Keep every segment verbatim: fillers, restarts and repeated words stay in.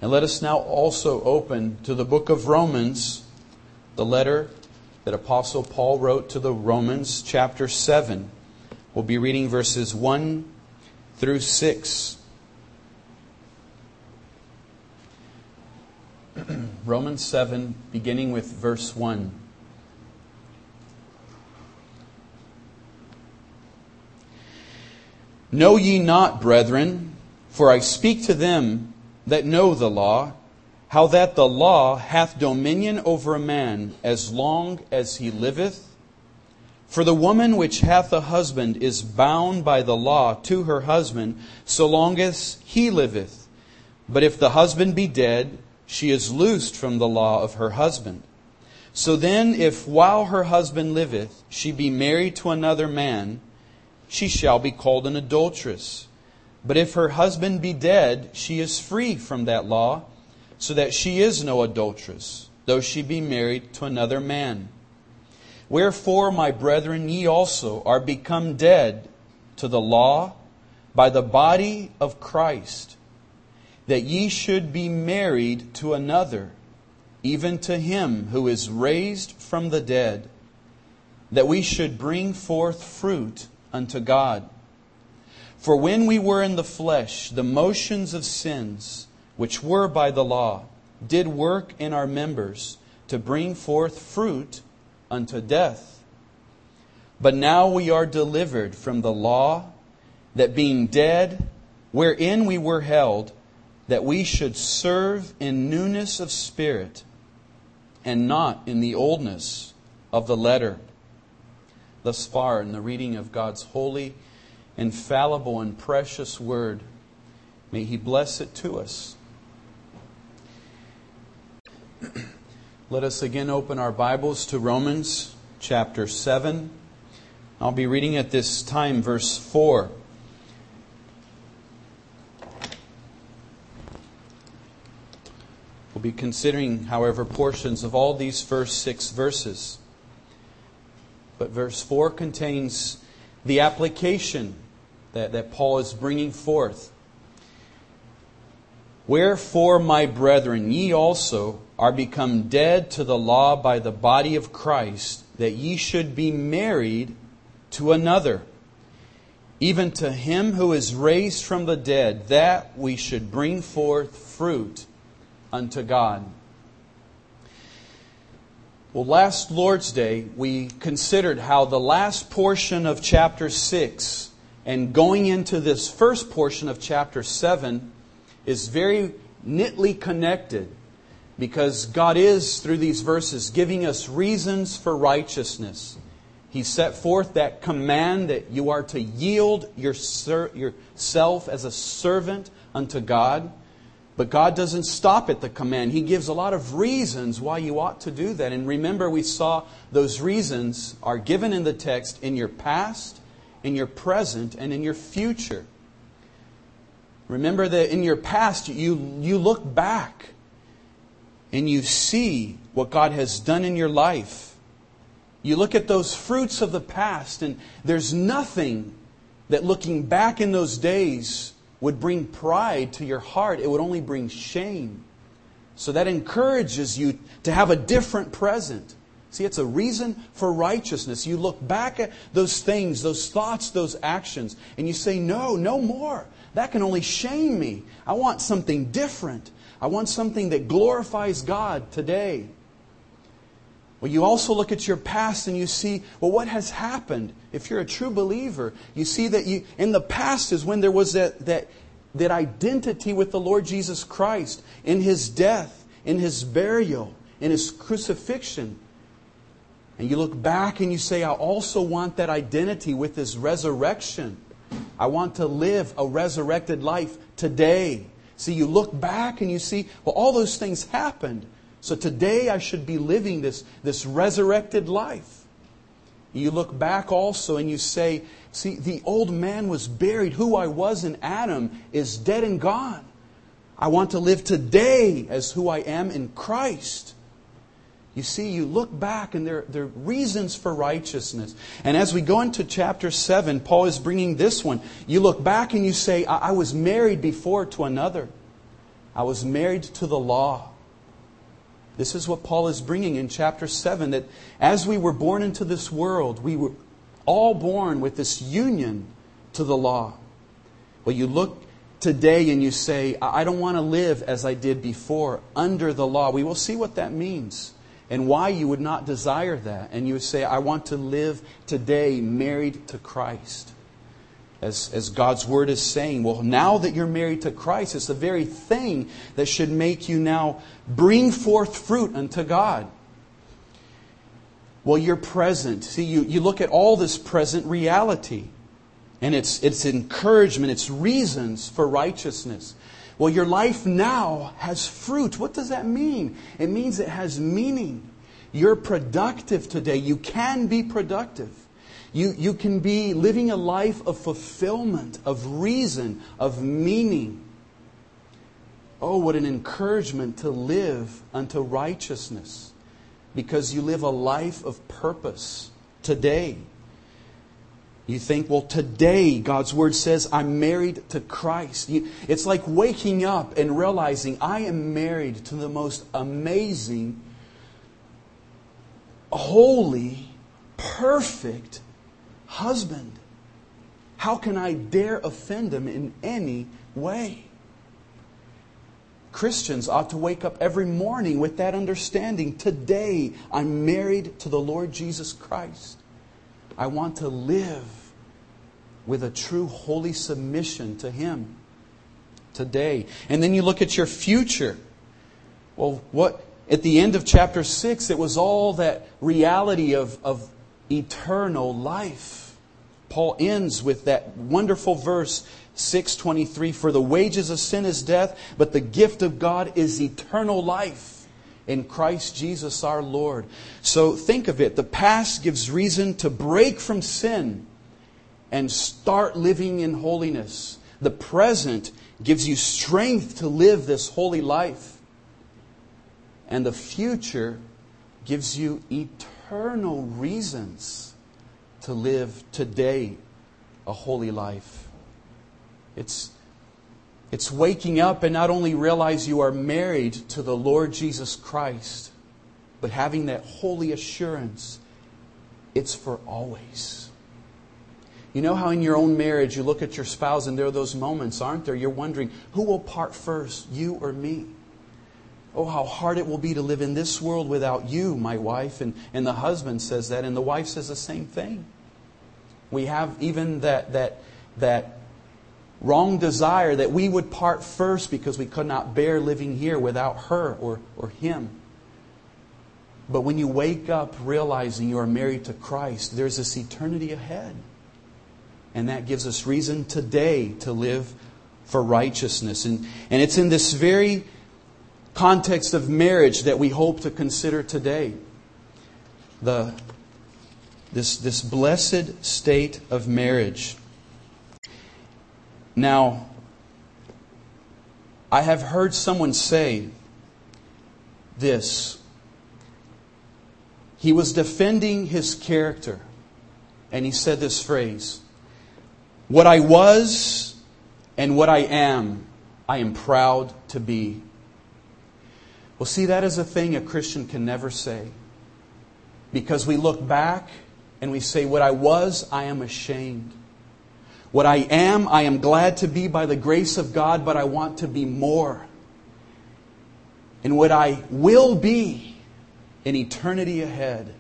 And let us now also open to the book of Romans, the letter that Apostle Paul wrote to the Romans, chapter seven. We'll be reading verses one through six. Romans seven, beginning with verse one. Know ye not, brethren, for I speak to them that know the law, how that the law hath dominion over a man as long as he liveth? For the woman which hath a husband is bound by the law to her husband so long as he liveth. But if the husband be dead, she is loosed from the law of her husband. So then, if while her husband liveth, she be married to another man, she shall be called an adulteress. But if her husband be dead, she is free from that law, so that she is no adulteress, though she be married to another man. Wherefore, my brethren, ye also are become dead to the law by the body of Christ, that ye should be married to another, even to Him who is raised from the dead, that we should bring forth fruit unto God. For when we were in the flesh, the motions of sins, which were by the law, did work in our members to bring forth fruit unto death. But now we are delivered from the law, that being dead, wherein we were held, that we should serve in newness of spirit, and not in the oldness of the letter. Thus far in the reading of God's holy, infallible, and precious Word, may He bless it to us. Let us again open our Bibles to Romans chapter seven. I'll be reading at this time verse four. We'll be considering, however, portions of all these first six verses. But verse four contains the application that, that Paul is bringing forth. Wherefore, my brethren, ye also are become dead to the law by the body of Christ, that ye should be married to another, even to Him who is raised from the dead, that we should bring forth fruit unto God. Well, last Lord's Day, we considered how the last portion of chapter six and going into this first portion of chapter seven is very knitly connected, because God is, through these verses, giving us reasons for righteousness. He set forth that command that you are to yield your ser- yourself as a servant unto God. But God doesn't stop at the command. He gives a lot of reasons why you ought to do that. And remember, we saw those reasons are given in the text in your past, in your present, and in your future. Remember that in your past, you, you look back and you see what God has done in your life. You look at those fruits of the past, and there's nothing that looking back in those days would bring pride to your heart. It would only bring shame. So that encourages you to have a different present. See, it's a reason for righteousness. You look back at those things, those thoughts, those actions, and you say, no, no more. That can only shame me. I want something different. I want something that glorifies God today. Well, you also look at your past and you see, well, what has happened? If you're a true believer, you see that you in the past is when there was that, that, that identity with the Lord Jesus Christ in His death, in His burial, in His crucifixion. And you look back and you say, I also want that identity with His resurrection. I want to live a resurrected life today. See, you look back and you see, well, all those things happened. So today I should be living this, this resurrected life. You look back also and you say, see, the old man was buried. Who I was in Adam is dead and gone. I want to live today as who I am in Christ. You see, you look back and there, there are reasons for righteousness. And as we go into chapter seven, Paul is bringing this one. You look back and you say, I, I was married before to another. I was married to the law. This is what Paul is bringing in chapter seven, that as we were born into this world, we were all born with this union to the law. Well, you look today and you say, I don't want to live as I did before under the law. We will see what that means and why you would not desire that. And you would say, I want to live today married to Christ. As, as God's Word is saying, well, now that you're married to Christ, it's the very thing that should make you now bring forth fruit unto God. Well, you're present. See, you, you look at all this present reality. And it's, it's encouragement, it's reasons for righteousness. Well, your life now has fruit. What does that mean? It means it has meaning. You're productive today. You can be productive. You, you can be living a life of fulfillment, of reason, of meaning. Oh, what an encouragement to live unto righteousness. Because you live a life of purpose today. You think, well, today God's Word says I'm married to Christ. You, it's like waking up and realizing I am married to the most amazing, holy, perfect husband. How can I dare offend Him in any way? Christians ought to wake up every morning with that understanding. Today, I'm married to the Lord Jesus Christ. I want to live with a true holy submission to Him today. And then you look at your future. Well, what at the end of chapter six, it was all that reality of, of eternal life. Paul ends with that wonderful verse, six twenty-three, for the wages of sin is death, but the gift of God is eternal life in Christ Jesus our Lord. So think of it. The past gives reason to break from sin and start living in holiness. The present gives you strength to live this holy life. And the future gives you eternal reasons to live today a holy life. It's, it's waking up and not only realize you are married to the Lord Jesus Christ, but having that holy assurance, it's for always. You know how in your own marriage you look at your spouse and there are those moments, aren't there? You're wondering, who will part first, you or me? Oh, how hard it will be to live in this world without you, my wife. And, and the husband says that, and the wife says the same thing. We have even that, that, that wrong desire that we would part first because we could not bear living here without her or, or him. But when you wake up realizing you are married to Christ, there's this eternity ahead. And that gives us reason today to live for righteousness. And, and it's in this very context of marriage that we hope to consider today. The, this, this blessed state of marriage. Now, I have heard someone say this. He was defending his character, and he said this phrase, "What I was and what I am, I am proud to be." Well, see, that is a thing a Christian can never say. Because we look back and we say, what I was, I am ashamed. What I am, I am glad to be by the grace of God, but I want to be more. And what I will be in eternity ahead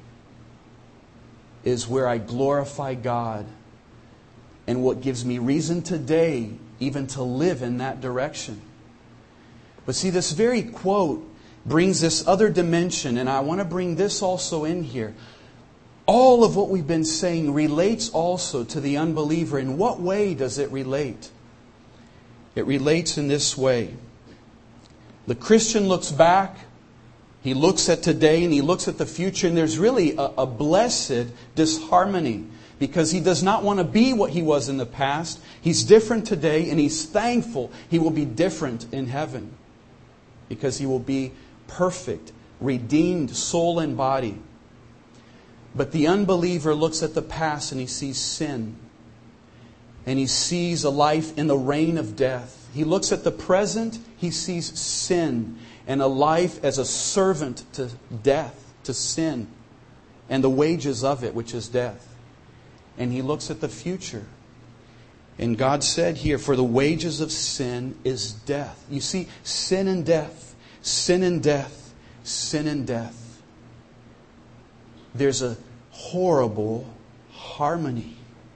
is where I glorify God. And what gives me reason today even to live in that direction. But see, this very quote brings this other dimension, and I want to bring this also in here. All of what we've been saying relates also to the unbeliever. In what way does it relate? It relates in this way. The Christian looks back, he looks at today, and he looks at the future, and there's really a, a blessed disharmony. Because he does not want to be what he was in the past. He's different today, and he's thankful he will be different in heaven. Because he will be perfect, redeemed soul and body. But the unbeliever looks at the past and he sees sin. and he sees a life in the reign of death. He looks at the present, he sees sin and a life as a servant to death, to sin, and the wages of it, which is death. And he looks at the future. And God said here, for the wages of sin is death. You see, sin and death, sin and death, sin and death. There's a horrible harmony.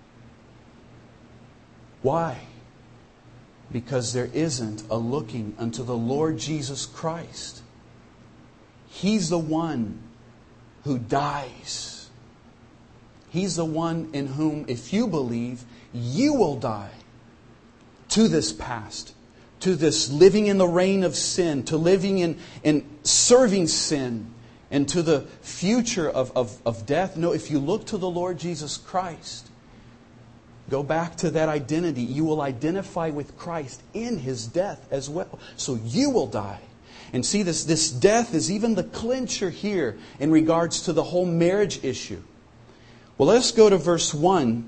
Why? Because there isn't a looking unto the Lord Jesus Christ. He's the one who dies. He's the one in whom, if you believe, you will die to this past, to this living in the reign of sin, to living in, in serving sin, and to the future of, of, of death. No, if you look to the Lord Jesus Christ, go back to that identity. You will identify with Christ in His death as well. So you will die. And see, this, this death is even the clincher here in regards to the whole marriage issue. Well, let's go to verse one.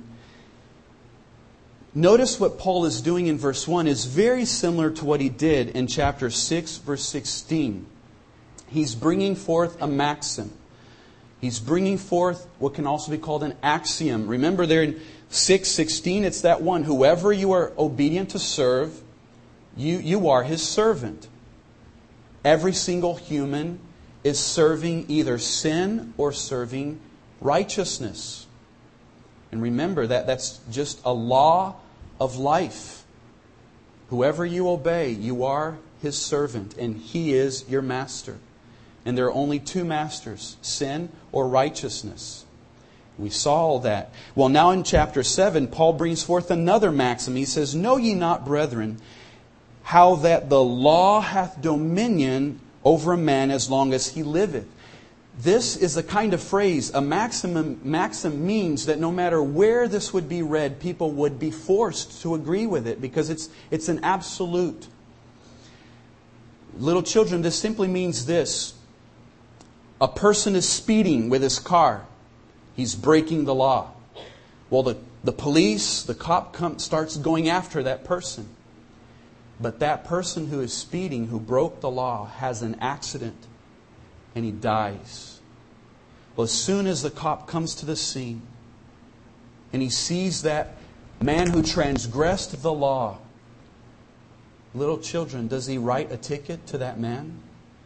Notice what Paul is doing in verse one is very similar to what he did in chapter six, verse sixteen. He's bringing forth a maxim. He's bringing forth what can also be called an axiom. Remember there in six sixteen, it's that one. Whoever you are obedient to serve, you, you are his servant. Every single human is serving either sin or serving righteousness. And remember that that's just a law of life. Whoever you obey, you are his servant, and he is your master. And there are only two masters, sin or righteousness. We saw all that. Well, now in chapter seven, Paul brings forth another maxim. He says, know ye not, brethren, how that the law hath dominion over a man as long as he liveth. This is a kind of phrase, a maximum, maxim means that no matter where this would be read, people would be forced to agree with it because it's, it's an absolute. Little children, this simply means this. A person is speeding with his car. He's breaking the law. Well, the, the police, the cop come, starts going after that person. But that person who is speeding, who broke the law, has an accident and he dies. Well, as soon as the cop comes to the scene and he sees that man who transgressed the law, little children, does he write a ticket to that man?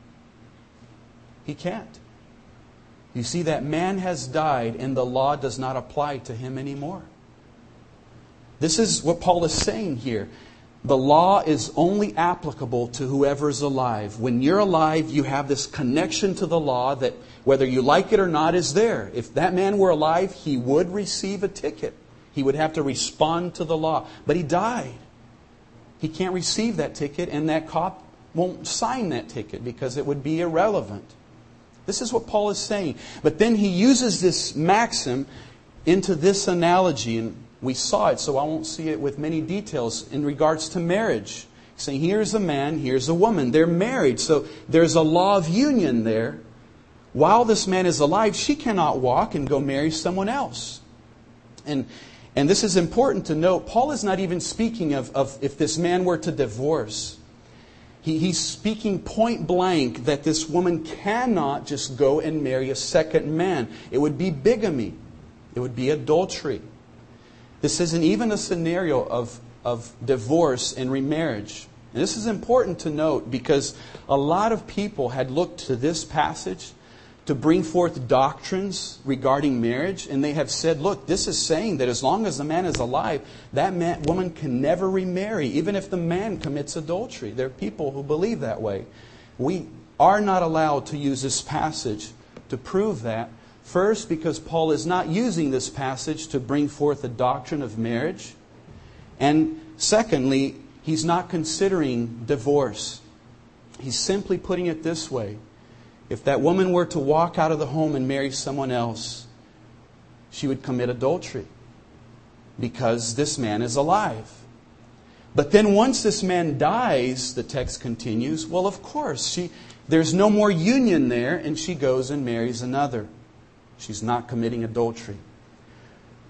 He can't. You see, that man has died and the law does not apply to him anymore. This is what Paul is saying here. The law is only applicable to whoever is alive. When you're alive, you have this connection to the law that whether you like it or not is there. If that man were alive, he would receive a ticket. He would have to respond to the law. But he died. He can't receive that ticket, and that cop won't sign that ticket because it would be irrelevant. This is what Paul is saying. But then he uses this maxim into this analogy, and we saw it, so I won't see it with many details in regards to marriage. He's saying, here's a man, here's a woman. They're married, so there's a law of union there. While this man is alive, she cannot walk and go marry someone else. And and this is important to note. Paul is not even speaking of, of if this man were to divorce. He, he's speaking point blank that this woman cannot just go and marry a second man. It would be bigamy. It would be adultery. This isn't even a scenario of, of divorce and remarriage. And this is important to note because a lot of people had looked to this passage to bring forth doctrines regarding marriage. And they have said, look, this is saying that as long as the man is alive, that man, woman can never remarry, even if the man commits adultery. There are people who believe that way. We are not allowed to use this passage to prove that. First, because Paul is not using this passage to bring forth the doctrine of marriage. And secondly, he's not considering divorce. He's simply putting it this way. If that woman were to walk out of the home and marry someone else, she would commit adultery because this man is alive. But then once this man dies, the text continues, well, of course, she there's no more union there, and she goes and marries another. She's not committing adultery.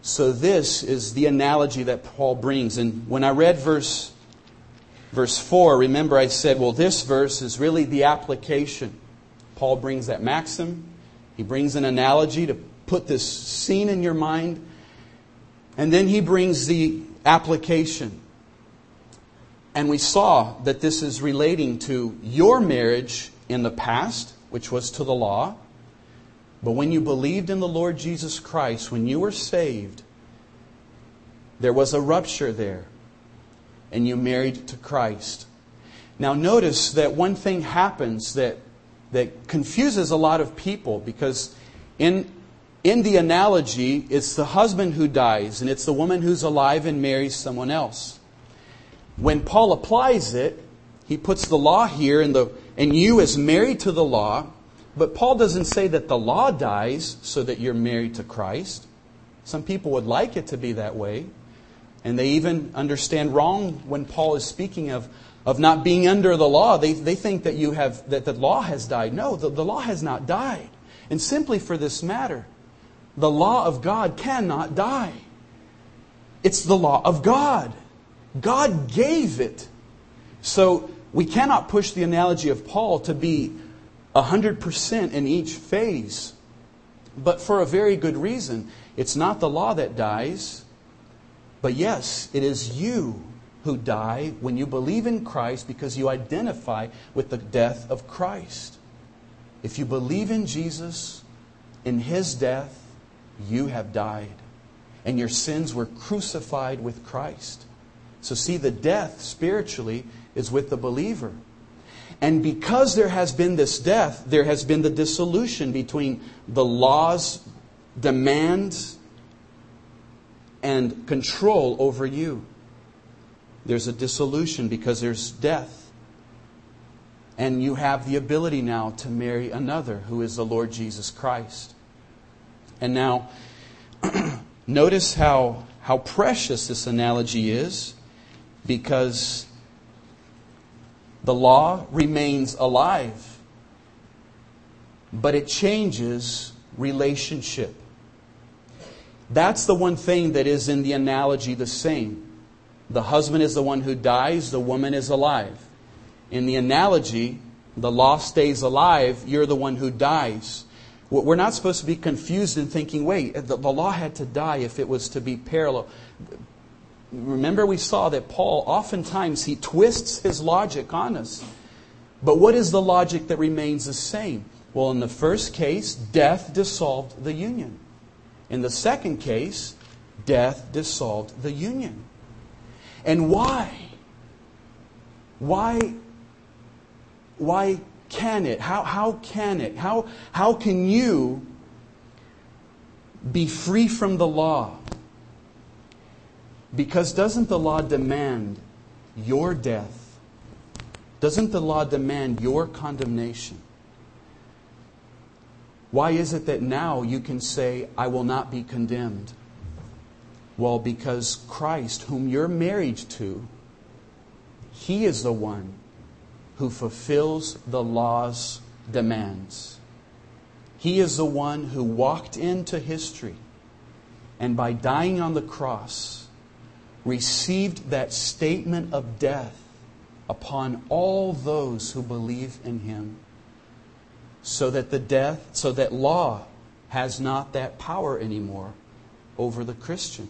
So this is the analogy that Paul brings. And when I read verse, verse four, remember I said, well, this verse is really the application. Paul brings that maxim. He brings an analogy to put this scene in your mind. And then he brings the application. And we saw that this is relating to your marriage in the past, which was to the law. But when you believed in the Lord Jesus Christ, when you were saved, there was a rupture there. And you married to Christ. Now notice that one thing happens that, that confuses a lot of people. Because in, in the analogy, it's the husband who dies. And it's the woman who's alive and marries someone else. When Paul applies it, he puts the law here and, the, and you as married to the law. But Paul doesn't say that the law dies so that you're married to Christ. Some people would like it to be that way. And they even understand wrong when Paul is speaking of, of not being under the law. They, they think that you have that the law has died. No, the, the law has not died. And simply for this matter, the law of God cannot die. It's the law of God. God gave it. So we cannot push the analogy of Paul to be one hundred percent in each phase. But for a very good reason. It's not the law that dies. But yes, it is you who die when you believe in Christ because you identify with the death of Christ. If you believe in Jesus, in His death, you have died. And your sins were crucified with Christ. So see, the death spiritually is with the believer. And because there has been this death, there has been the dissolution between the law's demands and control over you. There's a dissolution because there's death. And you have the ability now to marry another who is the Lord Jesus Christ. And now, notice how, how precious this analogy is, because the law remains alive, but it changes relationship. That's the one thing that is in the analogy the same. The husband is the one who dies, the woman is alive. In the analogy, the law stays alive, you're the one who dies. We're not supposed to be confused in thinking, wait, the, the law had to die if it was to be parallel. Remember, we saw that Paul, oftentimes, he twists his logic on us. But what is the logic that remains the same? Well, in the first case, death dissolved the union. In the second case, death dissolved the union. And why? Why? Why can it? How, how can it? How, how can you be free from the law? Because doesn't the law demand your death? Doesn't the law demand your condemnation? Why is it that now you can say, I will not be condemned? Well, because Christ, whom you're married to, He is the one who fulfills the law's demands. He is the one who walked into history and by dying on the cross received that statement of death upon all those who believe in Him, so that the death, so that law has not that power anymore over the Christian.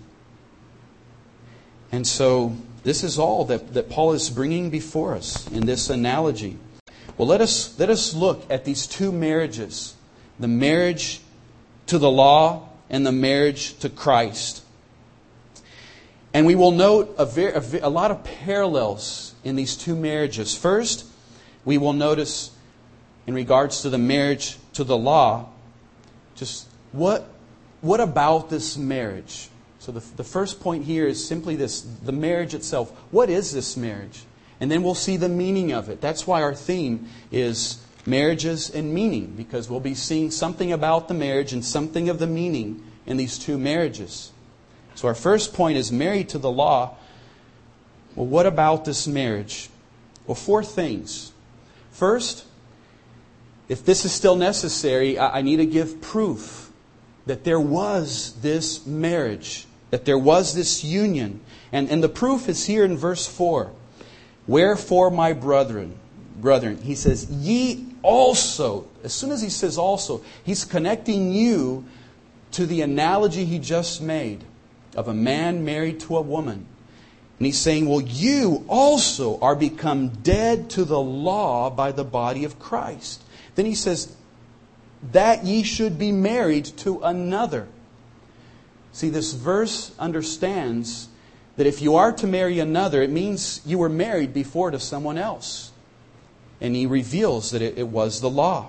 And so this is all that, that Paul is bringing before us in this analogy. Well, let us let us look at these two marriages, the marriage to the law and the marriage to Christ. And we will note a, very, a, a lot of parallels in these two marriages. First, we will notice in regards to the marriage to the law, just what, what about this marriage? So the, the first point here is simply this, the marriage itself. What is this marriage? And then we'll see the meaning of it. That's why our theme is marriages and meaning, because we'll be seeing something about the marriage and something of the meaning in these two marriages. So our first point is married to the law. Well, what about this marriage? Well, four things. First, if this is still necessary, I need to give proof that there was this marriage, that there was this union. And, and the proof is here in verse four. Wherefore, my brethren, brethren, he says, ye also. As soon as he says also, he's connecting you to the analogy he just made of a man married to a woman. And he's saying, well, you also are become dead to the law by the body of Christ. Then he says, that ye should be married to another. See, this verse understands that if you are to marry another, it means you were married before to someone else. And he reveals that it, it was the law.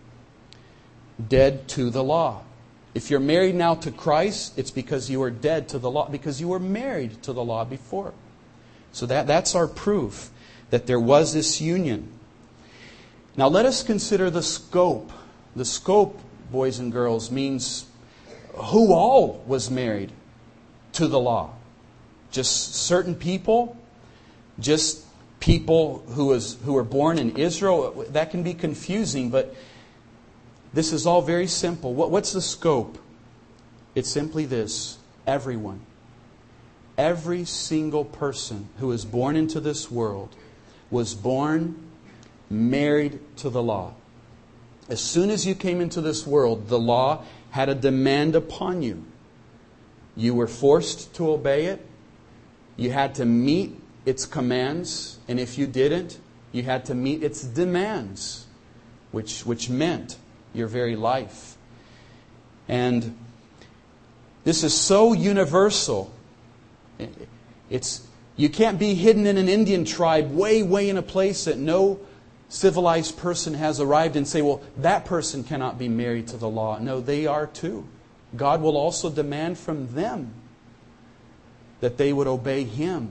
Dead to the law. If you're married now to Christ, it's because you were dead to the law, because you were married to the law before. So that, that's our proof that there was this union. Now let us consider the scope. The scope, boys and girls, means who all was married to the law. Just certain people? Just people who was who were born in Israel? That can be confusing, but this is all very simple. What, what's the scope? It's simply this. Everyone. Every single person who is born into this world was born married to the law. As soon as you came into this world, the law had a demand upon you. You were forced to obey it. You had to meet its commands. And if you didn't, you had to meet its demands, which, which meant your very life. And this is so universal. It's, you can't be hidden in an Indian tribe way, way in a place that no civilized person has arrived and say, well, that person cannot be married to the law. No, they are too. God will also demand from them that they would obey Him.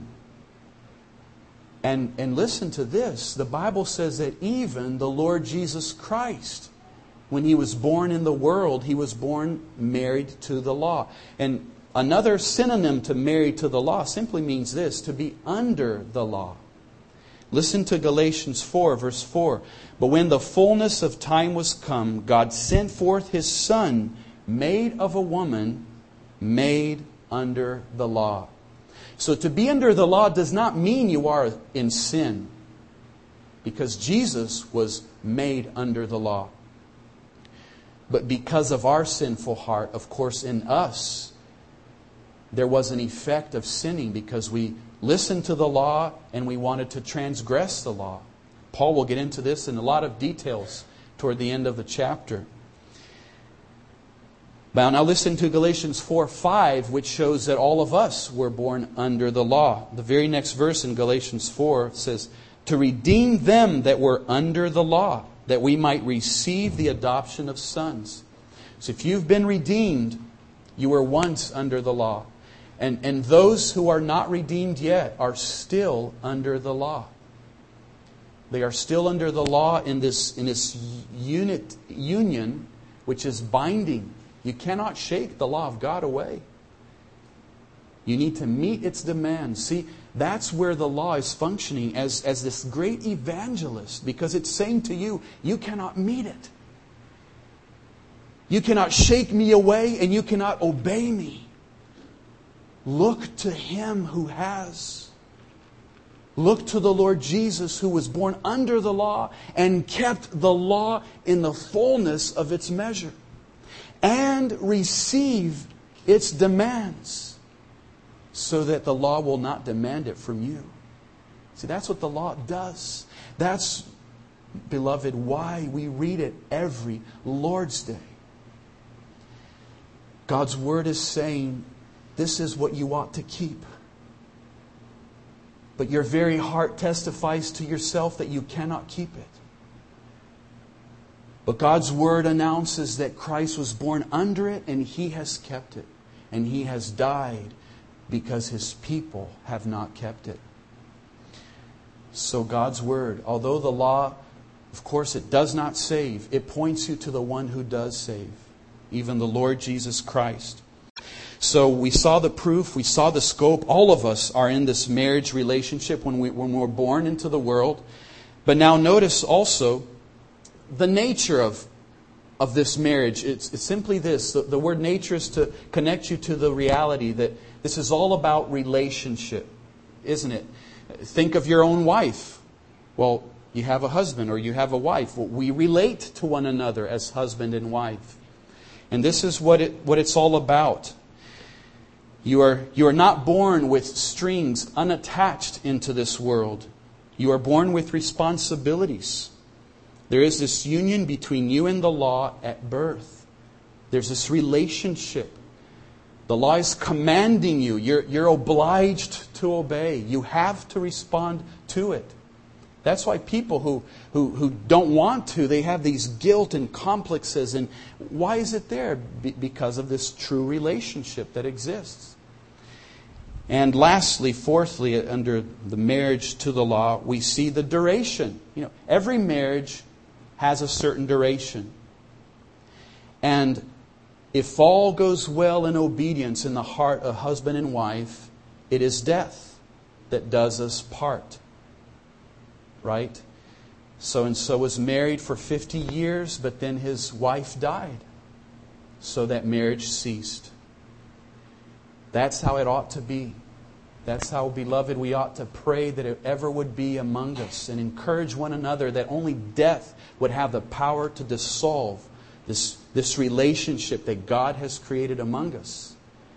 And, and listen to this. The Bible says that even the Lord Jesus Christ, when He was born in the world, He was born married to the law. And another synonym to married to the law simply means this, to be under the law. Listen to Galatians four, verse four. But when the fullness of time was come, God sent forth His Son, made of a woman, made under the law. So to be under the law does not mean you are in sin, because Jesus was made under the law. But because of our sinful heart, of course, in us, there was an effect of sinning because we listened to the law and we wanted to transgress the law. Paul will get into this in a lot of details toward the end of the chapter. Now, now listen to Galatians four five, which shows that all of us were born under the law. The very next verse in Galatians four says, to redeem them that were under the law, that we might receive the adoption of sons. So if you've been redeemed, you were once under the law. And, and those who are not redeemed yet are still under the law. They are still under the law in this, in this unit, union, which is binding. You cannot shake the law of God away. You need to meet its demands. See, that's where the law is functioning as, as this great evangelist, because it's saying to you, you cannot meet it. You cannot shake me away and you cannot obey me. Look to Him who has. Look to the Lord Jesus, who was born under the law and kept the law in the fullness of its measure, and receive its demands, so that the law will not demand it from you. See, that's what the law does. That's, beloved, why we read it every Lord's Day. God's Word is saying, this is what you ought to keep. But your very heart testifies to yourself that you cannot keep it. But God's Word announces that Christ was born under it and He has kept it. And He has died because His people have not kept it. So God's Word, although the law, of course, it does not save, it points you to the one who does save, even the Lord Jesus Christ. So we saw the proof, we saw the scope. All of us are in this marriage relationship when we when we're born into the world. But now notice also the nature of of this marriage, it's, it's simply this. The, the word nature is to connect you to the reality that this is all about relationship, isn't it? Think of your own wife. Well, you have a husband or you have a wife. Well, we relate to one another as husband and wife. And this is what it what it's all about. You are, you are not born with strings unattached into this world. You are born with responsibilities. There is this union between you and the law at birth. There's this relationship. The law is commanding you. You're, you're obliged to obey. You have to respond to it. That's why people who, who, who don't want to, they have these guilt and complexes. And why is it there? Be- because of this true relationship that exists. And lastly, fourthly, under the marriage to the law, we see the duration. You know, every marriage has a certain duration. And if all goes well in obedience in the heart of husband and wife, it is death that does us part. Right? So and so was married for fifty years, but then his wife died. So that marriage ceased. That's how it ought to be. That's how, beloved, we ought to pray that it ever would be among us and encourage one another that only death would have the power to dissolve this, this relationship that God has created among us.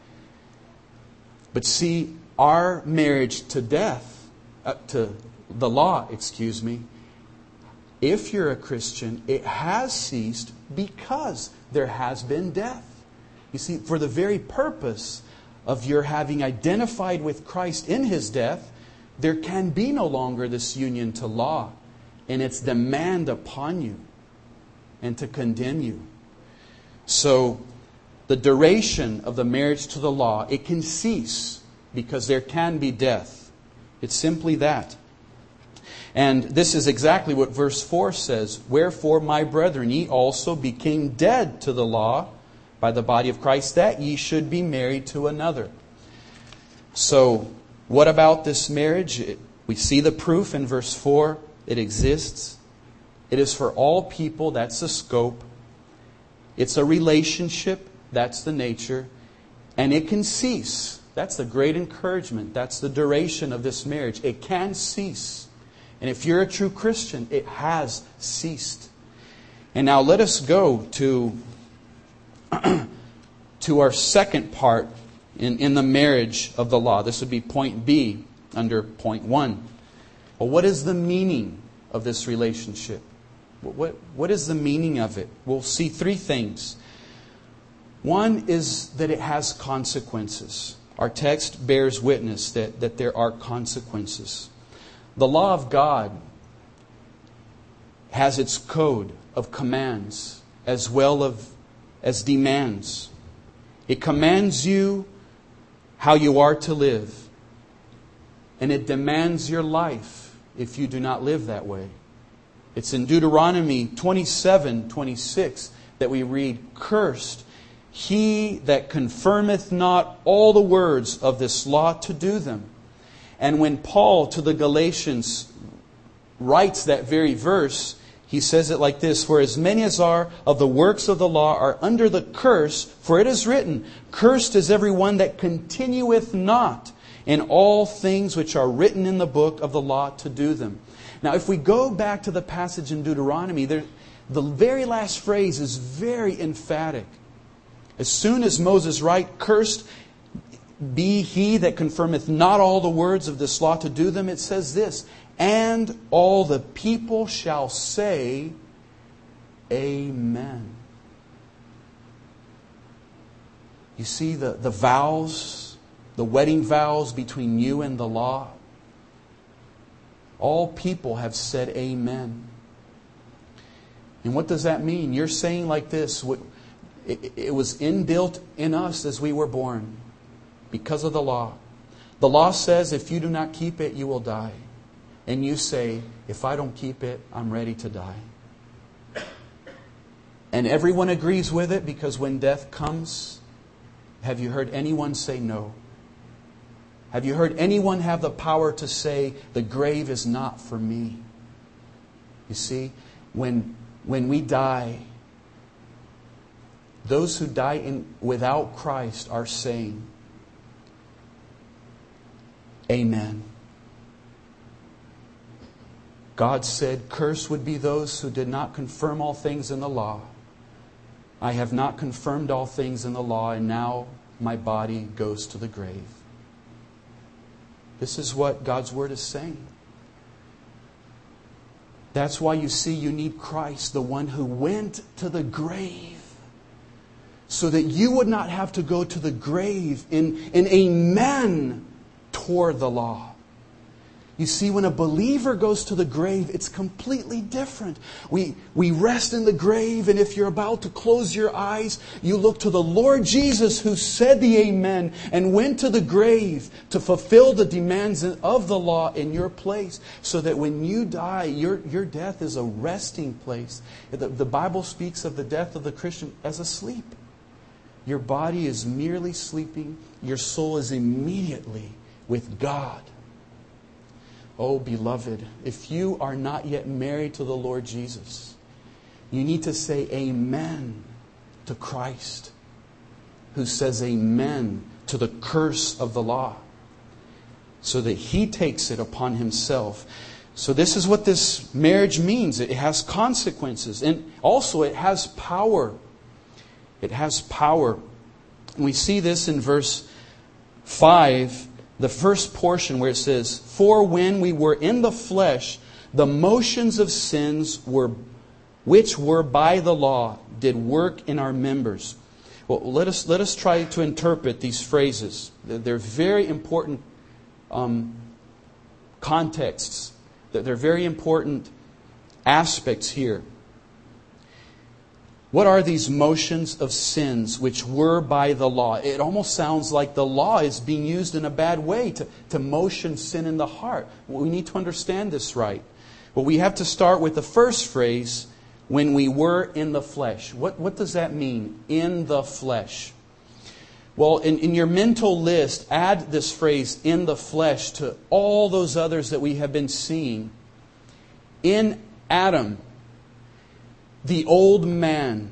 But see, our marriage to death, uh, to the law, excuse me, if you're a Christian, it has ceased because there has been death. You see, for the very purpose of your having identified with Christ in His death, there can be no longer this union to law and its demand upon you and to condemn you. So, the duration of the marriage to the law, it can cease because there can be death. It's simply that. And this is exactly what verse four says. Wherefore, my brethren, ye also became dead to the law by the body of Christ, that ye should be married to another. So, what about this marriage? It, we see the proof in verse four. It exists. It is for all people. That's the scope. It's a relationship. That's the nature. And it can cease. That's the great encouragement. That's the duration of this marriage. It can cease. And if you're a true Christian, it has ceased. And now let us go to, to our second part in, in the marriage of the law. This would be point B under point one. Well, what is the meaning of this relationship? What, what is the meaning of it? We'll see three things. One is that it has consequences. Our text bears witness that, that there are consequences. The law of God has its code of commands as well of, as demands. It commands you how you are to live. And it demands your life if you do not live that way. It's in Deuteronomy twenty-seven twenty-six that we read, "Cursed he that confirmeth not all the words of this law to do them." And when Paul to the Galatians writes that very verse, he says it like this: "For as many as are of the works of the law are under the curse, for it is written, Cursed is every one that continueth not in all things which are written in the book of the law to do them." Now, if we go back to the passage in Deuteronomy, there, the very last phrase is very emphatic. As soon as Moses writes, "Cursed be he that confirmeth not all the words of this law to do them," it says this: "And all the people shall say, Amen." You see the, the vows, the wedding vows between you and the law. All people have said amen. And what does that mean? You're saying like this: it, it was inbuilt in us as we were born because of the law. The law says if you do not keep it, you will die. And you say, if I don't keep it, I'm ready to die. And everyone agrees with it, because when death comes, have you heard anyone say no? Have you heard anyone have the power to say, the grave is not for me? You see, when, when we die, those who die in, without Christ are saying, Amen. God said, cursed would be those who did not confirm all things in the law. I have not confirmed all things in the law, and now my body goes to the grave. This is what God's Word is saying. That's why you see you need Christ, the one who went to the grave, so that you would not have to go to the grave in, in a man toward the law. You see, when a believer goes to the grave, it's completely different. We, we rest in the grave, and if you're about to close your eyes, you look to the Lord Jesus who said the Amen and went to the grave to fulfill the demands of the law in your place, so that when you die, your, your death is a resting place. The, the Bible speaks of the death of the Christian as a sleep. Your body is merely sleeping. Your soul is immediately with God. Oh, beloved, if you are not yet married to the Lord Jesus, you need to say amen to Christ, who says amen to the curse of the law, so that He takes it upon Himself. So this is what this marriage means. It has consequences, and also it has power. It has power. We see this in verse five. The first portion where it says, for when we were in the flesh, the motions of sins were, which were by the law, did work in our members. Well, let us let us try to interpret these phrases. They're very important um, contexts. They're very important aspects here. What are these motions of sins which were by the law? It almost sounds like the law is being used in a bad way to, to motion sin in the heart. We need to understand this right. But we have to start with the first phrase, when we were in the flesh. What, what does that mean, in the flesh? Well, in, in your mental list, add this phrase, in the flesh, to all those others that we have been seeing. In Adam, the old man,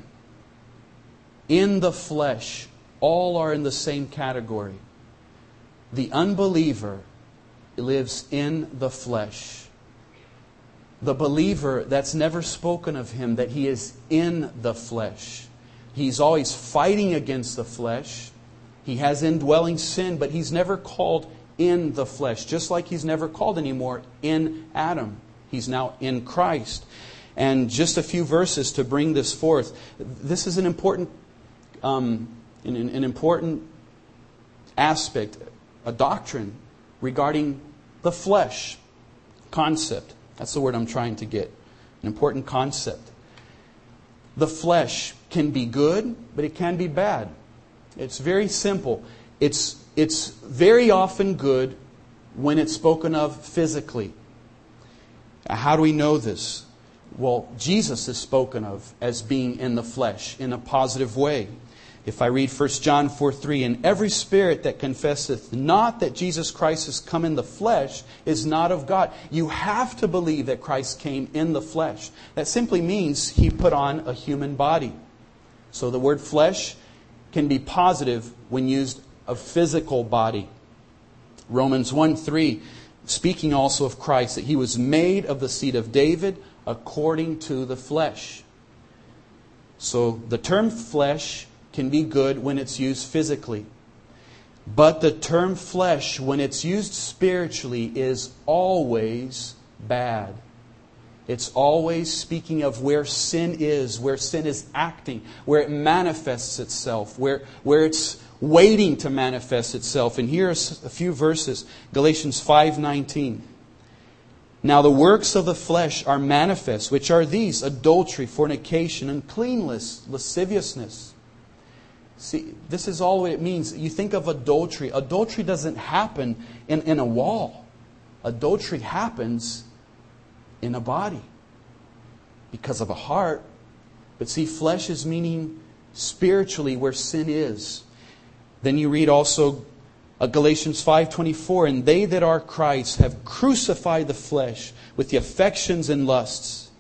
in the flesh, all are in the same category. The unbeliever lives in the flesh. The believer, that's never spoken of him, that he is in the flesh. He's always fighting against the flesh. He has indwelling sin, but he's never called in the flesh. Just like he's never called anymore in Adam. He's now in Christ. And just a few verses to bring this forth. This is an important, um, an, an important aspect, a doctrine regarding the flesh concept. That's the word I'm trying to get. An important concept. The flesh can be good, but it can be bad. It's very simple. It's, it's very often good when it's spoken of physically. How do we know this? Well, Jesus is spoken of as being in the flesh in a positive way. If I read First John four three, and every spirit that confesseth not that Jesus Christ is come in the flesh is not of God. You have to believe that Christ came in the flesh. That simply means He put on a human body. So the word flesh can be positive when used of physical body. Romans one three, speaking also of Christ, that He was made of the seed of David according to the flesh. So the term flesh can be good when it's used physically. But the term flesh, when it's used spiritually, is always bad. It's always speaking of where sin is, where sin is acting, where it manifests itself, where, where it's waiting to manifest itself. And here are a few verses. Galatians five nineteen. Now the works of the flesh are manifest, which are these: adultery, fornication, uncleanness, lasciviousness. See, this is all what it means. You think of adultery. Adultery doesn't happen in, in a wall. Adultery happens in a body because of a heart. But see, flesh is meaning spiritually where sin is. Then you read also uh, Galatians five twenty-four, and they that are Christ have crucified the flesh with the affections and lusts.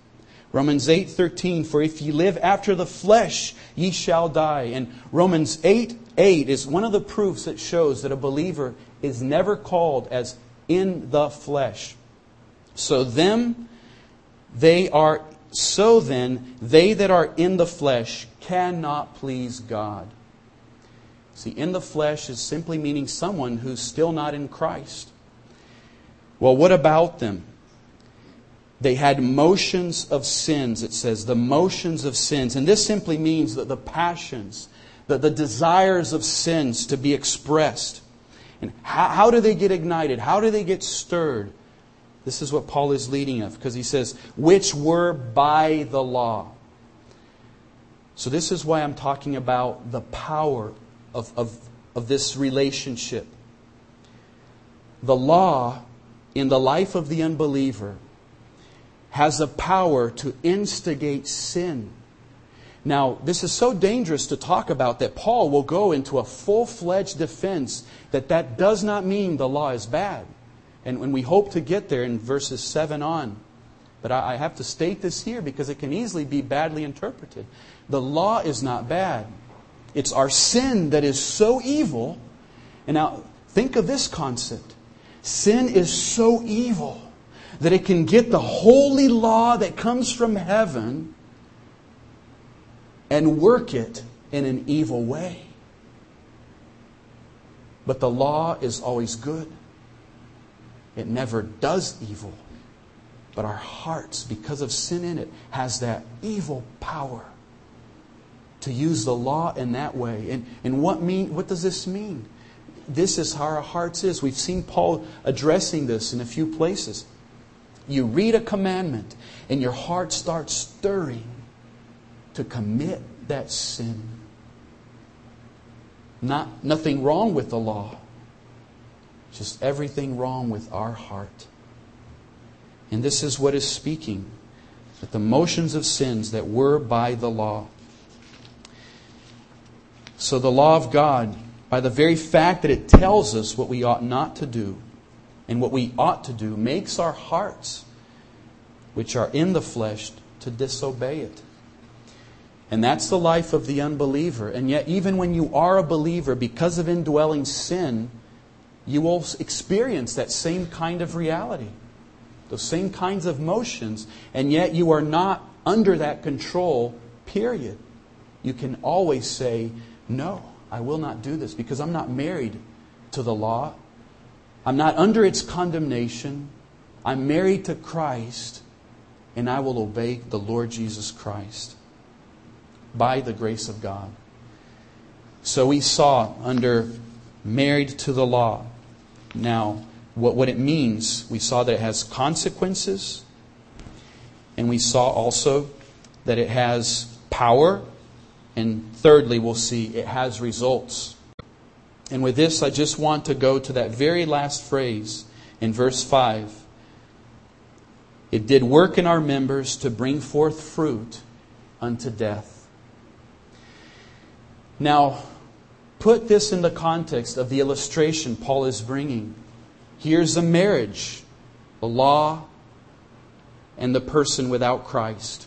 Romans eight thirteen, for if ye live after the flesh, ye shall die. And Romans eight eight is one of the proofs that shows that a believer is never called as in the flesh. So them, they are, so then, they that are in the flesh cannot please God. See, in the flesh is simply meaning someone who's still not in Christ. Well, what about them? They had motions of sins, it says, the motions of sins. And this simply means that the passions, the, the desires of sins to be expressed. And how, how do they get ignited? How do they get stirred? This is what Paul is leading of, because he says, which were by the law. So this is why I'm talking about the power of, of, of this relationship. The law in the life of the unbeliever has a power to instigate sin. Now, this is so dangerous to talk about that Paul will go into a full-fledged defense that that does not mean the law is bad. And when we hope to get there in verses seven on. But I have to state this here because it can easily be badly interpreted. The law is not bad. It's our sin that is so evil. And now, think of this concept. Sin is so evil that it can get the holy law that comes from heaven and work it in an evil way. But the law is always good. It never does evil. But our hearts, because of sin in it, has that evil power to use the law in that way. And, and what mean? What does this mean? This is how our hearts is. We've seen Paul addressing this in a few places. You read a commandment and your heart starts stirring to commit that sin. Not, nothing wrong with the law. Just everything wrong with our heart. And this is what is speaking. That the motions of sins that were by the law. So the law of God, by the very fact that it tells us what we ought not to do and what we ought to do, makes our hearts, which are in the flesh, to disobey it. And that's the life of the unbeliever. And yet, even when you are a believer, because of indwelling sin, you will experience that same kind of reality. Those same kinds of motions. And yet you are not under that control, period. You can always say, no, I will not do this because I'm not married to the law. I'm not under its condemnation. I'm married to Christ. And I will obey the Lord Jesus Christ by the grace of God. So we saw under married to the law. Now, what, what it means, we saw that it has consequences. And we saw also that it has power. And thirdly, we'll see it has results. And with this, I just want to go to that very last phrase in verse five. It did work in our members to bring forth fruit unto death. Now, put this in the context of the illustration Paul is bringing. Here's a marriage, the law, and the person without Christ.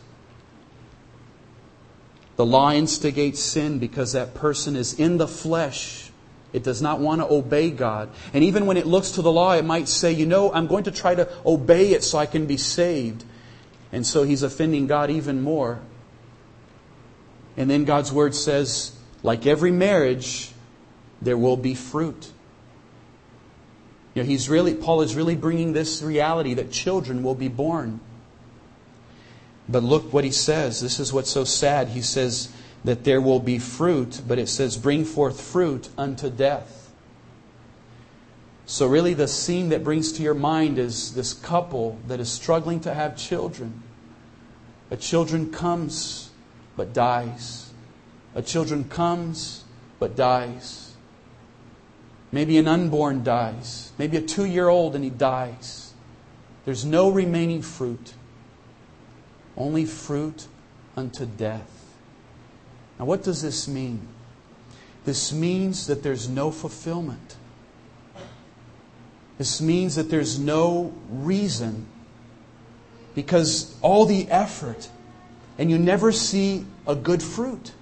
The law instigates sin because that person is in the flesh. It does not want to obey God. And even when it looks to the law, it might say, you know, I'm going to try to obey it so I can be saved. And so he's offending God even more. And then God's Word says, like every marriage, there will be fruit. You know, he's really, Paul is really bringing this reality that children will be born. But look what he says. This is what's so sad. He says that there will be fruit, but it says bring forth fruit unto death. So really the scene that brings to your mind is this couple that is struggling to have children. A children comes but dies. A children comes but dies. Maybe an unborn dies. Maybe a two-year-old and he dies. There's no remaining fruit. Only fruit unto death. Now what does this mean? This means that there's no fulfillment. This means that there's no reason because all the effort, and you never see a good fruit.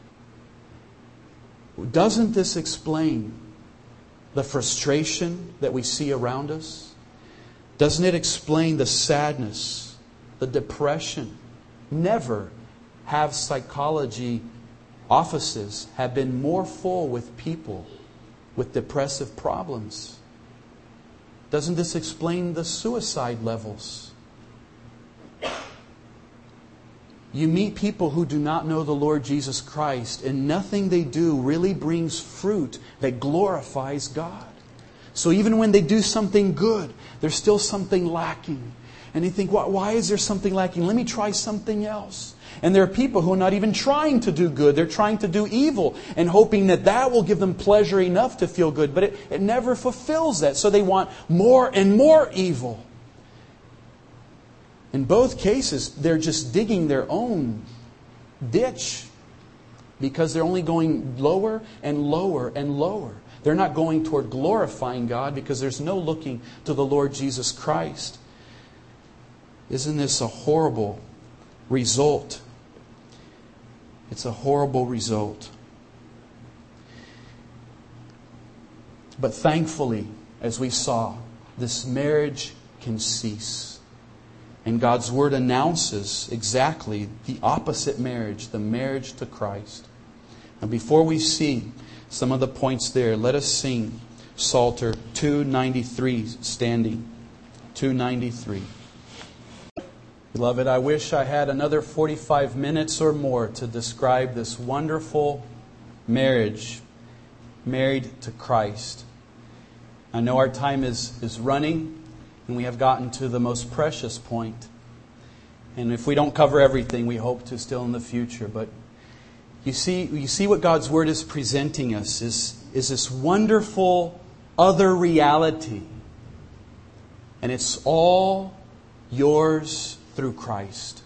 Doesn't this explain the frustration that we see around us? Doesn't it explain the sadness, the depression? Never have psychology offices have been more full with people with depressive problems. Doesn't this explain the suicide levels? You meet people who do not know the Lord Jesus Christ, and nothing they do really brings fruit that glorifies God. So even when they do something good, there's still something lacking. And you think, why, why is there something lacking? Let me try something else. And there are people who are not even trying to do good. They're trying to do evil and hoping that that will give them pleasure enough to feel good. But it, it never fulfills that. So they want more and more evil. In both cases, they're just digging their own ditch because they're only going lower and lower and lower. They're not going toward glorifying God because there's no looking to the Lord Jesus Christ. Isn't this a horrible result? It's a horrible result. But thankfully, as we saw, this marriage can cease. And God's Word announces exactly the opposite marriage, the marriage to Christ. Now before we see some of the points there, let us sing Psalter two ninety-three, standing. two ninety-three. Beloved, I wish I had another forty-five minutes or more to describe this wonderful marriage, married to Christ. I know our time is, is running, and we have gotten to the most precious point. And if we don't cover everything, we hope to still in the future. But you see, you see what God's Word is presenting us is, is this wonderful other reality. And it's all yours through Christ.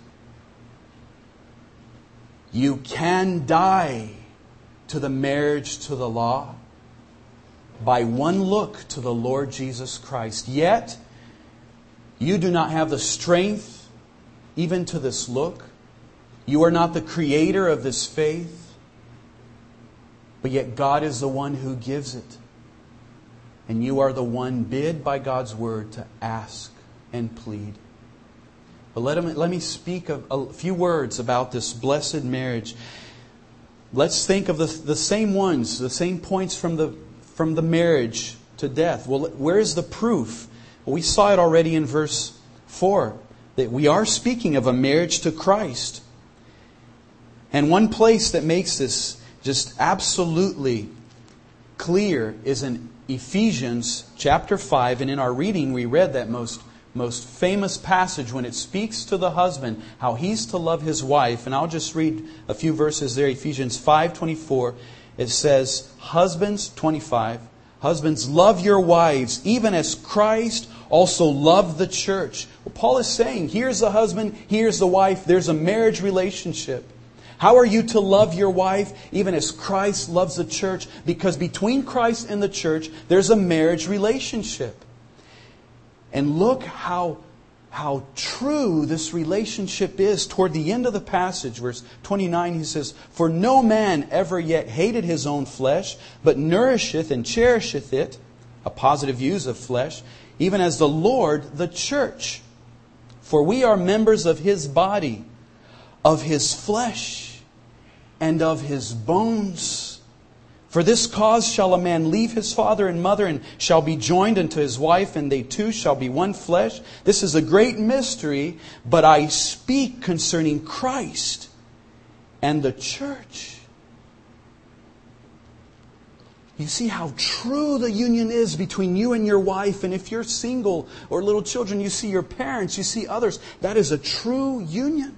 You can die to the marriage to the law by one look to the Lord Jesus Christ. Yet, you do not have the strength even to this look. You are not the creator of this faith. But yet God is the one who gives it. And you are the one bid by God's Word to ask and plead. But let, him, let me speak a, a few words about this blessed marriage. Let's think of the, the same ones, the same points from the, from the marriage to death. Well, where is the proof? Well, we saw it already in verse four, that we are speaking of a marriage to Christ. And one place that makes this just absolutely clear is in Ephesians chapter five. And in our reading, we read that most most famous passage when it speaks to the husband, how he's to love his wife. And I'll just read a few verses there. Ephesians five twenty-four. It says, Husbands, twenty-five, husbands, love your wives, even as Christ also loved the church. Well, Paul is saying, here's the husband, here's the wife, there's a marriage relationship. How are you to love your wife, even as Christ loves the church? Because between Christ and the church, there's a marriage relationship. And look how, how true this relationship is toward the end of the passage. Verse twenty-nine, he says, For no man ever yet hated his own flesh, but nourisheth and cherisheth it, a positive use of flesh, even as the Lord the church. For we are members of His body, of His flesh, and of His bones. For this cause shall a man leave his father and mother, and shall be joined unto his wife, and they two shall be one flesh. This is a great mystery, but I speak concerning Christ and the church. You see how true the union is between you and your wife. And if you're single or little children, you see your parents, you see others. That is a true union.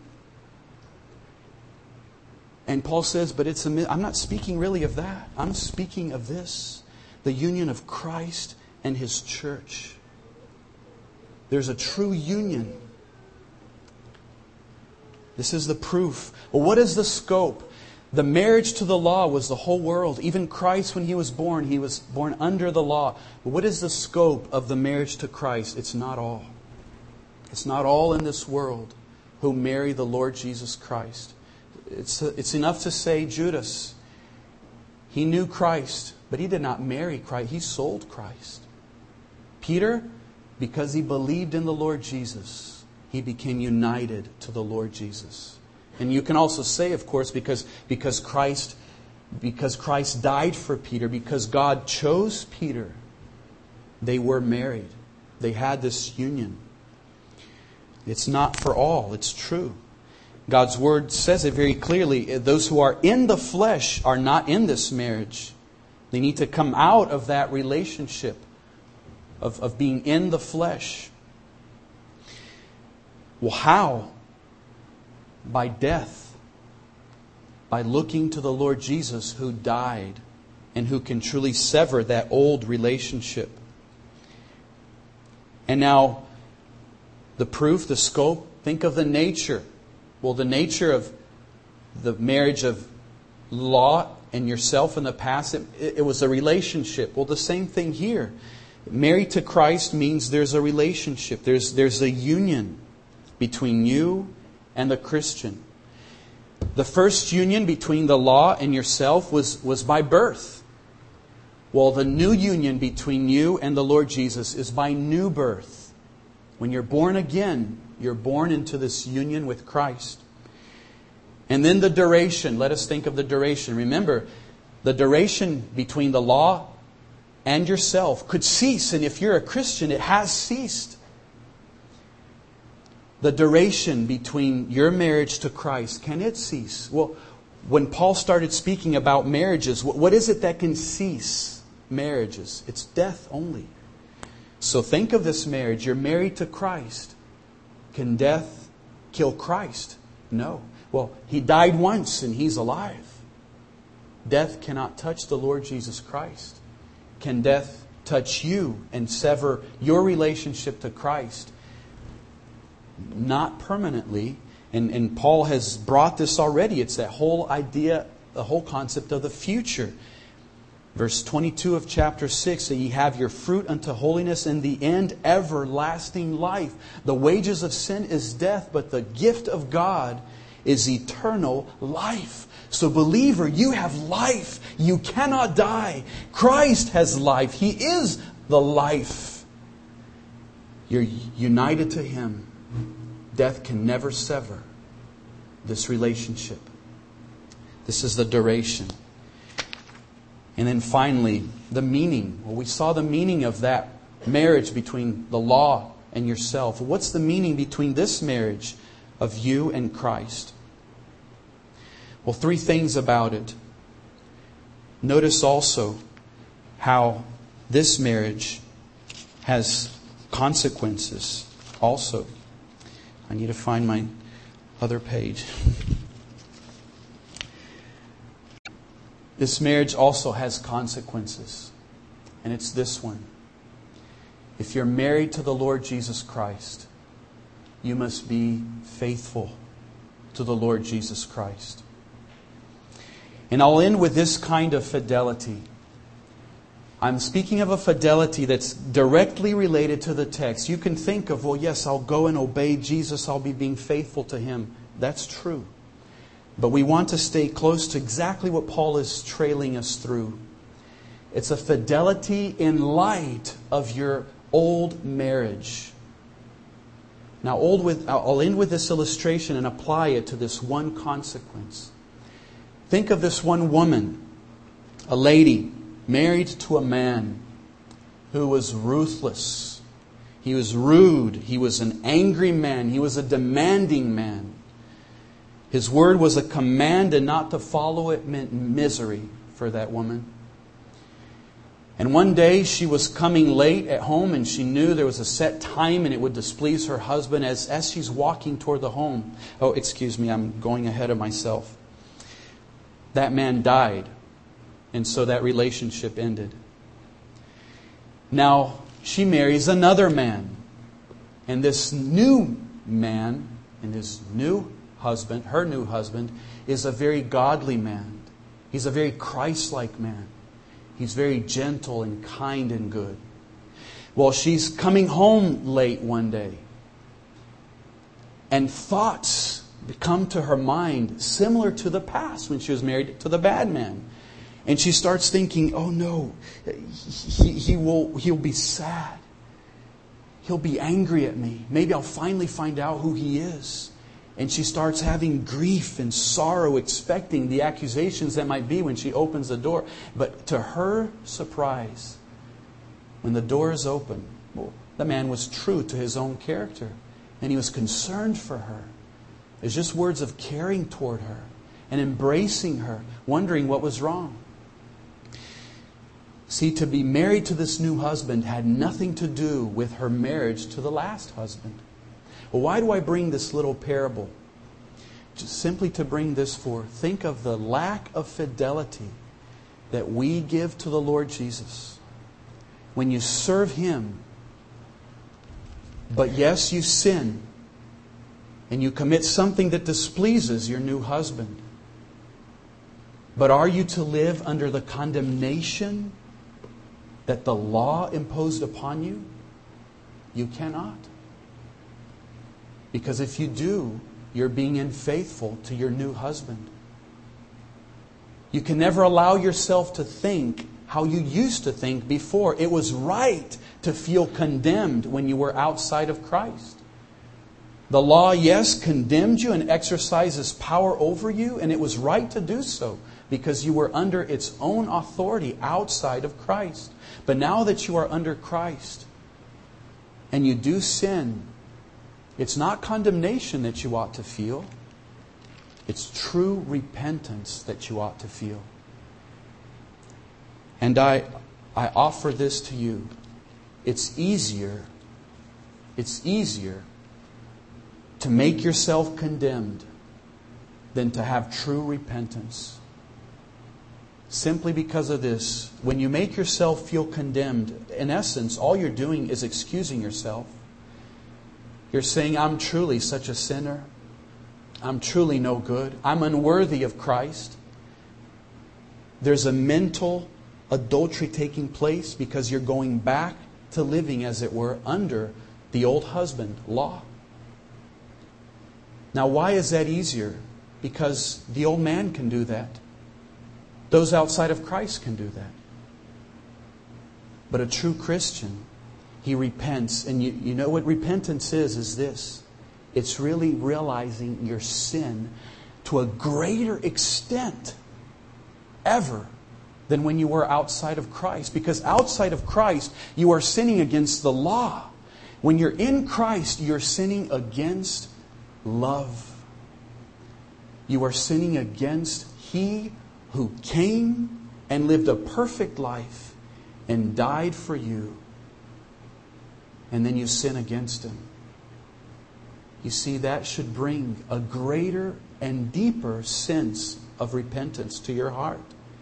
And Paul says, but it's a, I'm not speaking really of that. I'm speaking of this, the union of Christ and His church. There's a true union. This is the proof. Well, what is the scope? The marriage to the law was the whole world. Even Christ, when He was born, He was born under the law. But what is the scope of the marriage to Christ? It's not all. It's not all in this world who marry the Lord Jesus Christ. It's, it's enough to say Judas, he knew Christ, but he did not marry Christ. He sold Christ. Peter, because he believed in the Lord Jesus, he became united to the Lord Jesus. And you can also say, of course, because, because Christ, because Christ died for Peter, because God chose Peter, they were married. They had this union. It's not for all. It's true. God's Word says it very clearly. Those who are in the flesh are not in this marriage. They need to come out of that relationship of, of being in the flesh. Well, how? By death. By looking to the Lord Jesus who died and who can truly sever that old relationship. And now, the proof, the scope, think of the nature. Well, the nature of the marriage of Lot and yourself in the past, it, it was a relationship. Well, the same thing here. Married to Christ means there's a relationship. There's, there's a union between you and the Christian. The first union between the law and yourself was, was by birth. Well, the new union between you and the Lord Jesus is by new birth. When you're born again, you're born into this union with Christ. And then the duration. Let us think of the duration. Remember, the duration between the law and yourself could cease. And if you're a Christian, it has ceased. The duration between your marriage to Christ, can it cease? Well, when Paul started speaking about marriages, what is it that can cease marriages? It's death only. So think of this marriage. You're married to Christ. Can death kill Christ? No. Well, He died once and He's alive. Death cannot touch the Lord Jesus Christ. Can death touch you and sever your relationship to Christ? Not permanently. And, and Paul has brought this already. It's that whole idea, the whole concept of the future. Verse twenty-two of chapter six, that ye have your fruit unto holiness, and the end everlasting life. The wages of sin is death, but the gift of God is eternal life. So believer, you have life. You cannot die. Christ has life. He is the life. You're united to Him. Death can never sever this relationship. This is the duration. And then finally, the meaning. Well, we saw the meaning of that marriage between the law and yourself. What's the meaning between this marriage of you and Christ? Well, three things about it. Notice also how this marriage has consequences also. I need to find my other page. This marriage also has consequences. And it's this one. If you're married to the Lord Jesus Christ, you must be faithful to the Lord Jesus Christ. And I'll end with this kind of fidelity. I'm speaking of a fidelity that's directly related to the text. You can think of, well, yes, I'll go and obey Jesus. I'll be being faithful to Him. That's true. But we want to stay close to exactly what Paul is trailing us through. It's a fidelity in light of your old marriage. Now, old with, I'll end with this illustration and apply it to this one consequence. Think of this one woman, a lady, married to a man who was ruthless. He was rude. He was an angry man. He was a demanding man. His word was a command, and not to follow it meant misery for that woman. And one day she was coming late at home, and she knew there was a set time and it would displease her husband as, as she's walking toward the home. Oh, excuse me, I'm going ahead of myself. That man died, and so that relationship ended. Now, she marries another man. And this new man and his new husband, her new husband, is a very godly man. He's a very Christ-like man. He's very gentle and kind and good. Well, she's coming home late one day. And thoughts come to her mind similar to the past when she was married to the bad man. And she starts thinking, oh no, he, he will, he'll be sad. He'll be angry at me. Maybe I'll finally find out who he is. And she starts having grief and sorrow, expecting the accusations that might be when she opens the door. But to her surprise, when the door is open, well, the man was true to his own character. And he was concerned for her. It's just words of caring toward her and embracing her, wondering what was wrong. See, to be married to this new husband had nothing to do with her marriage to the last husband. Well, why do I bring this little parable? Just simply to bring this forth. Think of the lack of fidelity that we give to the Lord Jesus. When you serve Him, but yes, you sin, and you commit something that displeases your new husband. But are you to live under the condemnation that the law imposed upon you? You cannot. Because if you do, you're being unfaithful to your new husband. You can never allow yourself to think how you used to think before. It was right to feel condemned when you were outside of Christ. The law, yes, condemned you and exercises power over you, and it was right to do so because you were under its own authority outside of Christ. But now that you are under Christ and you do sin, it's not condemnation that you ought to feel. It's true repentance that you ought to feel. And I, I offer this to you. It's easier, it's easier to make yourself condemned than to have true repentance. Simply because of this, when you make yourself feel condemned, in essence, all you're doing is excusing yourself. You're saying, I'm truly such a sinner. I'm truly no good. I'm unworthy of Christ. There's a mental adultery taking place because you're going back to living, as it were, under the old husband law. Now, why is that easier? Because the old man can do that. Those outside of Christ can do that. But a true Christian, he repents. And you, you know what repentance is, is this. It's really realizing your sin to a greater extent ever than when you were outside of Christ. Because outside of Christ, you are sinning against the law. When you're in Christ, you're sinning against love. You are sinning against He who came and lived a perfect life and died for you. And then you sin against Him. You see, that should bring a greater and deeper sense of repentance to your heart.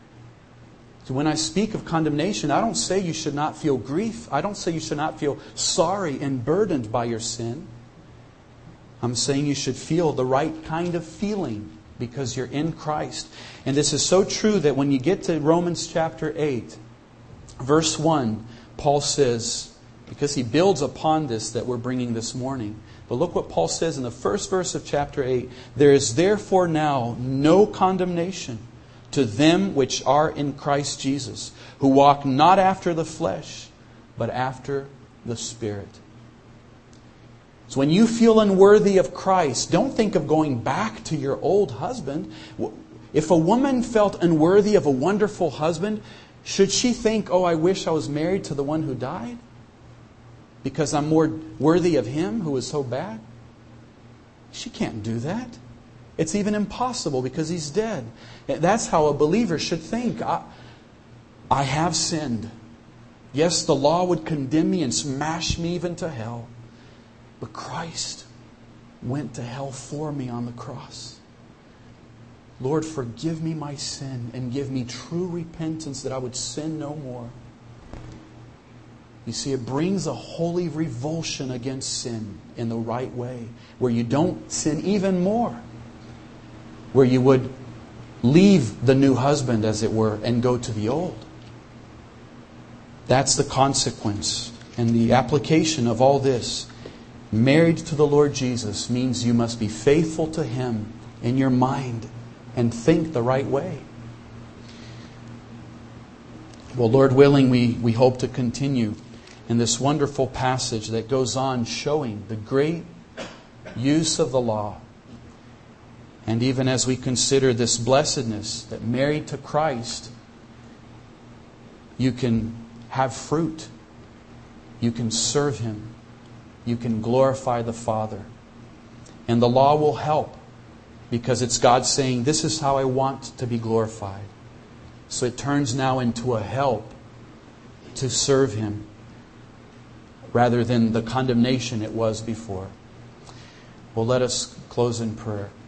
So when I speak of condemnation, I don't say you should not feel grief. I don't say you should not feel sorry and burdened by your sin. I'm saying you should feel the right kind of feeling because you're in Christ. And this is so true that when you get to Romans chapter eight, verse one, Paul says, because he builds upon this that we're bringing this morning. But look what Paul says in the first verse of chapter eight. There is therefore now no condemnation to them which are in Christ Jesus, who walk not after the flesh, but after the Spirit. So when you feel unworthy of Christ, don't think of going back to your old husband. If a woman felt unworthy of a wonderful husband, should she think, oh, I wish I was married to the one who died? Because I'm more worthy of him who was so bad? She can't do that. It's even impossible because he's dead. That's how a believer should think. I, I have sinned. Yes, the law would condemn me and smash me even to hell. But Christ went to hell for me on the cross. Lord, forgive me my sin and give me true repentance that I would sin no more. You see, it brings a holy revulsion against sin in the right way, where you don't sin even more. Where you would leave the new husband, as it were, and go to the old. That's the consequence and the application of all this. Married to the Lord Jesus means you must be faithful to Him in your mind and think the right way. Well, Lord willing, we, we hope to continue in this wonderful passage that goes on showing the great use of the law. And even as we consider this blessedness that married to Christ, you can have fruit. You can serve Him. You can glorify the Father. And the law will help because it's God saying, this is how I want to be glorified. So it turns now into a help to serve Him rather than the condemnation it was before. Well, let us close in prayer.